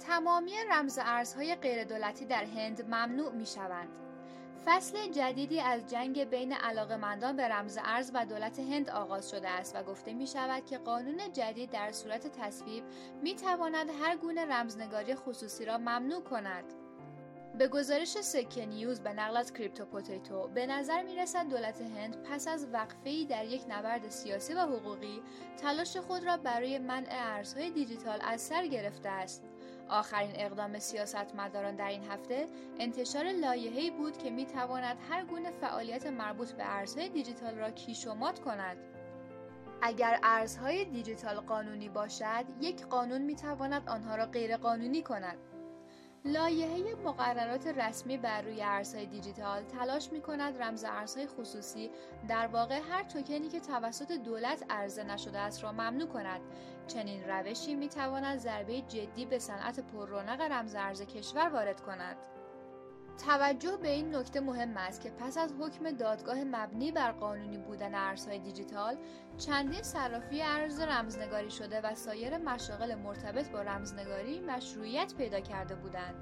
تمامی رمز ارزهای غیردولتی در هند ممنوع می‌شوند. فصل جدیدی از جنگ بین علاقه‌مندان به رمز ارز و دولت هند آغاز شده است و گفته می‌شود که قانون جدید در صورت تصویب می‌تواند هر گونه رمزنگاری خصوصی را ممنوع کند. به گزارش سکه نیوز به نقل از کریپتو پوتیتو، به نظر می‌رسد دولت هند پس از وقفه‌ای در یک نبرد سیاسی و حقوقی، تلاش خود را برای منع ارزهای دیجیتال از سر گرفته است. آخرین اقدام سیاستمداران در این هفته انتشار لایحه‌ای بود که می‌تواند هر گونه فعالیت مربوط به ارزهای دیجیتال را کیش‌ومات کند. اگر ارزهای دیجیتال قانونی باشد، یک قانون می‌تواند آنها را غیرقانونی کند. لایحه مقررات رسمی بر روی ارزهای دیجیتال تلاش می‌کند رمز ارزهای خصوصی، در واقع هر توکنی که توسط دولت عرضه نشده است را ممنوع کند. چنین روشی می‌تواند ضربه جدی به صنعت پررونق رمز ارز کشور وارد کند. توجه به این نکته مهم است که پس از حکم دادگاه مبنی بر قانونی بودن ارزهای دیجیتال، چندین صرافی ارز رمزنگاری شده و سایر مشاغل مرتبط با رمزنگاری مشروعیت پیدا کرده بودند.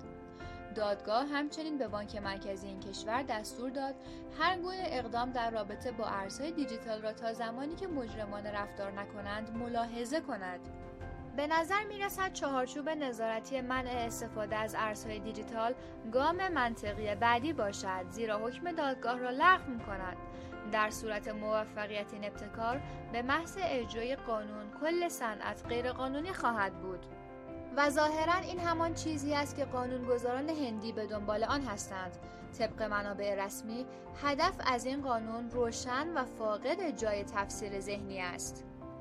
دادگاه همچنین به بانک مرکزی این کشور دستور داد هر گونه اقدام در رابطه با ارزهای دیجیتال را تا زمانی که مجرمانه رفتار نکنند ملاحظه کند. به نظر می‌رسد چهارچوب نظارتی منع استفاده از ارزهای دیجیتال گام منطقی بعدی باشد، زیرا حکم دادگاه را لغو می‌کند. در صورت موفقیت این ابتکار، به محض اجرای قانون کل صنعت غیرقانونی خواهد بود. و ظاهراً این همان چیزی است که قانونگذاران هندی به دنبال آن هستند. طبق منابع رسمی، هدف از این قانون روشن و فاقد جای تفسیر ذهنی است.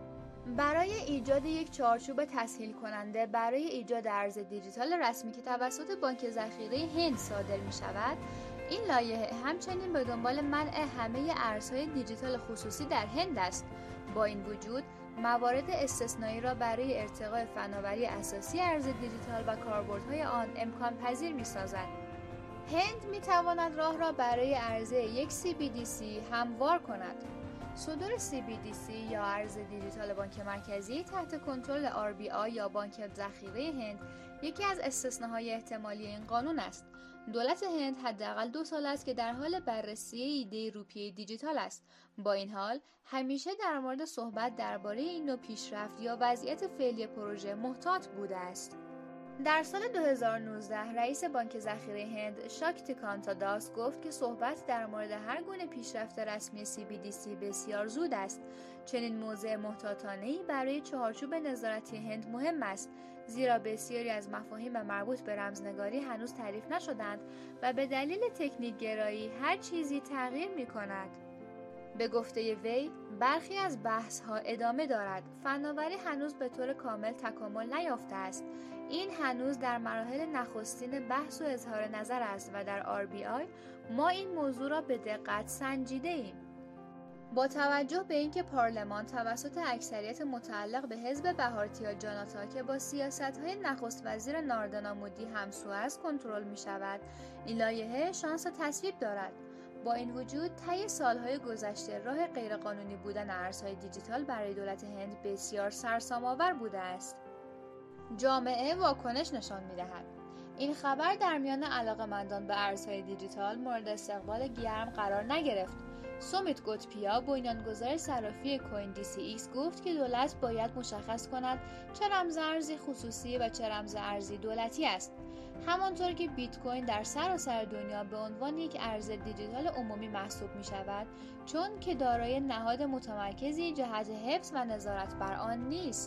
برای ایجاد یک چارچوب تسهیل کننده برای ایجاد ارز دیجیتال رسمی که توسط بانک ذخیره هند صادر می شود، این لایحه همچنین به دنبال منع همه ارزهای دیجیتال خصوصی در هند است. با این وجود، موارد استثنایی را برای ارتقاء فناوری اساسی ارز دیجیتال و کاربردهای آن امکان پذیر می سازد. هند می تواند راه را برای عرضه یک CBDC هموار کند. صدور CBDC یا ارز دیجیتال بانک مرکزی تحت کنترل RBI یا بانک ذخیره هند یکی از استثناهای احتمالی این قانون است. دولت هند حداقل 2 سال است که در حال بررسی ایده روپیه دیجیتال است. با این حال همیشه در مورد صحبت درباره این نوع پیشرفت یا وضعیت فعلی پروژه محتاط بوده است. در سال 2019 رئیس بانک ذخیره هند شاکتی کانتا داس گفت که صحبت در مورد هر گونه پیشرفت رسمی CBDC بسیار زود است. چنین موضع محتاطانه‌ای برای چهارچوب نظارتی هند مهم است، زیرا بسیاری از مفاهیم مربوط به رمزنگاری هنوز تعریف نشدند و به دلیل تکنیک گرایی هر چیزی تغییر می‌کند. به گفته وی، برخی از بحث‌ها ادامه دارد. فناوری هنوز به طور کامل تکامل نیافته است. این هنوز در مراحل نخستین بحث و اظهار نظر است و در RBI ما این موضوع را به دقت سنجیده ایم. با توجه به اینکه پارلمان توسط اکثریت متعلق به حزب بهارتیا جاناتا که با سیاست‌های نخست وزیر ناردانا مودی همسو است کنترل می‌شود، این لایحه شانس تصویب دارد. با این وجود، طی سالهای گذشته راه غیرقانونی بودن ارزهای دیجیتال برای دولت هند بسیار سرسام‌آور بوده است. جامعه واکنش نشان می‌دهد. این خبر در میان علاقه‌مندان به ارزهای دیجیتال مورد استقبال گرم قرار نگرفت. سومیت گوتپیا، بنیانگذار صرافی کوین DCX، گفت که دولت باید مشخص کند چه رمز ارزی خصوصی و چه رمز ارزی دولتی است. همانطور که بیت کوین در سراسر دنیا به عنوان یک ارز دیجیتال عمومی محسوب می شود، چون که دارای نهاد متمرکزی جهت حفظ و نظارت بر آن نیست.